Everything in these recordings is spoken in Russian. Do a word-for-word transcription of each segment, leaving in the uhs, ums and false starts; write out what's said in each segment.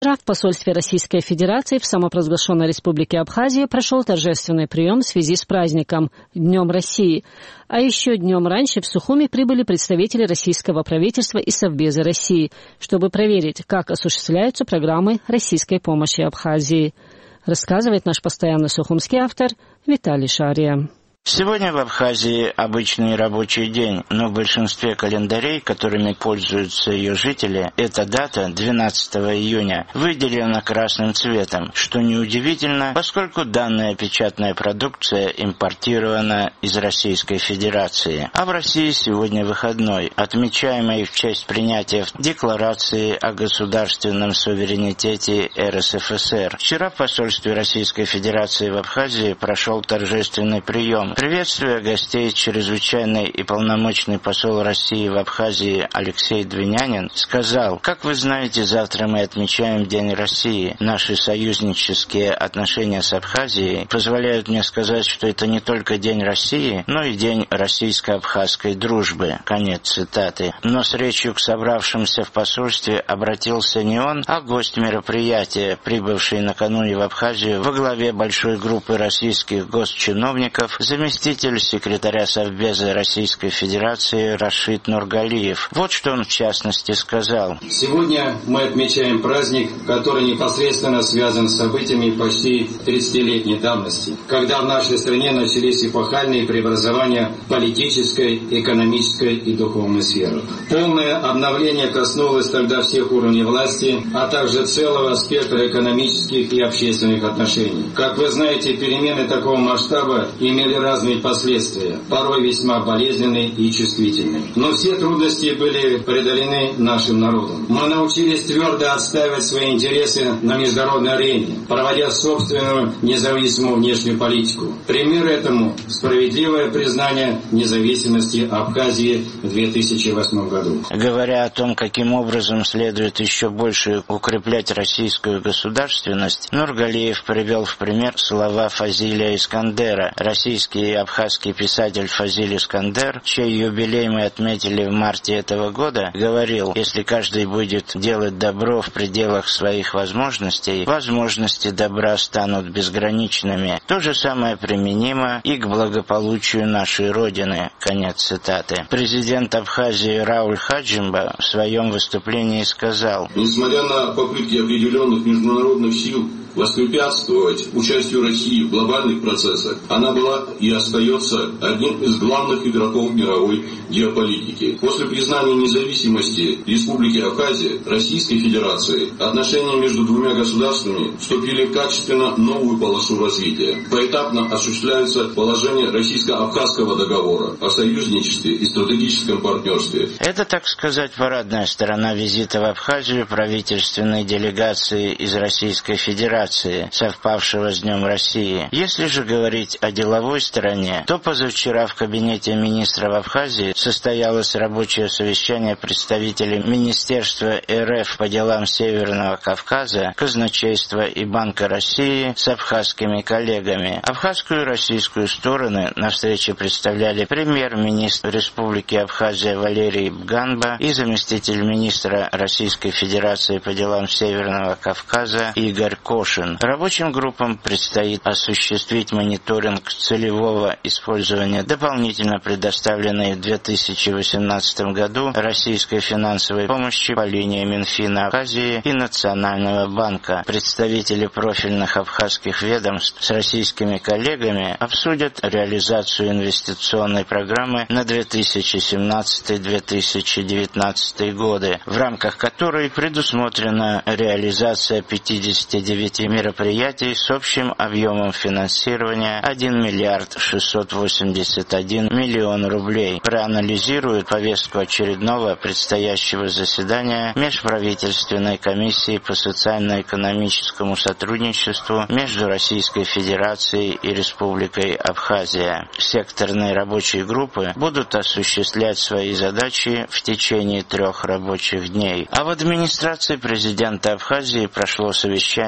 В посольстве Российской Федерации в самопровозглашенной Республике Абхазия прошел торжественный прием в связи с праздником Днем России. А еще днем раньше в Сухуми прибыли представители российского правительства и Совбеза России, чтобы проверить, как осуществляются программы российской помощи Абхазии. Рассказывает наш постоянный сухумский автор Виталий Шария. Сегодня в Абхазии обычный рабочий день, но в большинстве календарей, которыми пользуются ее жители, эта дата, двенадцатого июня, выделена красным цветом, что неудивительно, поскольку данная печатная продукция импортирована из Российской Федерации. А в России сегодня выходной, отмечаемый в честь принятия Декларации о государственном суверенитете эр эс эф эс эр. Вчера в посольстве Российской Федерации в Абхазии прошел торжественный прием. Приветствуя гостей, чрезвычайный и полномочный посол России в Абхазии Алексей Двинянин сказал: «Как вы знаете, завтра мы отмечаем День России. Наши союзнические отношения с Абхазией позволяют мне сказать, что это не только День России, но и День российско-абхазской дружбы». Конец цитаты. Но с речью к собравшимся в посольстве обратился не он, а гость мероприятия, прибывший накануне в Абхазию во главе большой группы российских госчиновников, заместитель секретаря Совбеза Российской Федерации Рашид Нургалиев. Вот что он в частности сказал. Сегодня мы отмечаем праздник, который непосредственно связан с событиями почти тридцатилетней давности, когда в нашей стране начались эпохальные преобразования в политической, экономической и духовной сферах. Полное обновление коснулось тогда всех уровней власти, а также целого спектра экономических и общественных отношений. Как вы знаете, перемены такого масштаба имели разные последствия, порой весьма болезненные и чувствительные. Но все трудности были преодолены нашим народом. Мы научились твердо отстаивать свои интересы на международной арене, проводя собственную независимую внешнюю политику. Пример этому – справедливое признание независимости Абхазии в две тысячи восьмом году. Говоря о том, каким образом следует еще больше укреплять российскую государственность, Нургалиев привел в пример слова Фазиля Искандера, российский и абхазский писатель Фазиль Искандер, чей юбилей мы отметили в марте этого года, говорил: если каждый будет делать добро в пределах своих возможностей, возможности добра станут безграничными. То же самое применимо и к благополучию нашей Родины. Конец цитаты. Президент Абхазии Рауль Хаджимба в своем выступлении сказал: несмотря на попытки определенных международных сил воспрепятствовать участию России в глобальных процессах, она была и остается одним из главных игроков мировой геополитики. После признания независимости Республики Абхазия Российской Федерации отношения между двумя государствами вступили в качественно новую полосу развития. Поэтапно осуществляется положение российско-абхазского договора о союзничестве и стратегическом партнерстве. Это, так сказать, парадная сторона визита в Абхазию правительственной делегации из Российской Федерации, совпавшего с Днем России. Если же говорить о деловой стороне, то позавчера в кабинете министров Абхазии состоялось рабочее совещание представителей Министерства эр эф по делам Северного Кавказа, Казначейства и Банка России с абхазскими коллегами. Абхазскую и российскую стороны на встрече представляли премьер-министр Республики Абхазия Валерий Бганба и заместитель министра Российской Федерации по делам Северного Кавказа Игорь Кошин. Рабочим группам предстоит осуществить мониторинг целевого использования дополнительно предоставленной в две тысячи восемнадцатом году российской финансовой помощи по линии Минфина Абхазии и Национального банка. Представители профильных абхазских ведомств с российскими коллегами обсудят реализацию инвестиционной программы на две тысячи семнадцатый — две тысячи девятнадцатый годы, в рамках которой предусмотрена реализация пятидесяти девяти мероприятий с общим объемом финансирования один миллиард шестьсот восемьдесят один миллион рублей. Проанализируют повестку очередного предстоящего заседания Межправительственной комиссии по социально-экономическому сотрудничеству между Российской Федерацией и Республикой Абхазия. Секторные рабочие группы будут осуществлять свои задачи в течение трех рабочих дней. А в администрации президента Абхазии прошло совещание о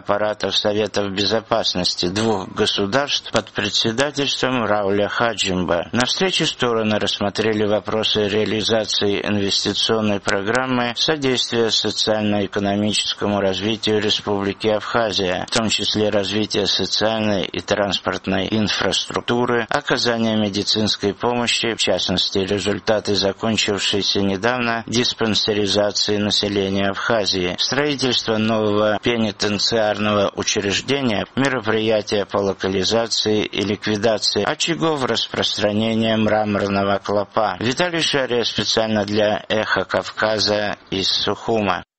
аппаратов Советов Безопасности двух государств под председательством Рауля Хаджимба. На встрече стороны рассмотрели вопросы реализации инвестиционной программы содействия социально-экономическому развитию Республики Абхазия, в том числе развития социальной и транспортной инфраструктуры, оказания медицинской помощи, в частности, результаты закончившейся недавно диспансеризации населения Абхазии, строительство нового пенитенциарного учреждения, мероприятия по локализации и ликвидации очагов распространения мраморного клопа. Виталий Шария специально для «Эхо Кавказа» из Сухума.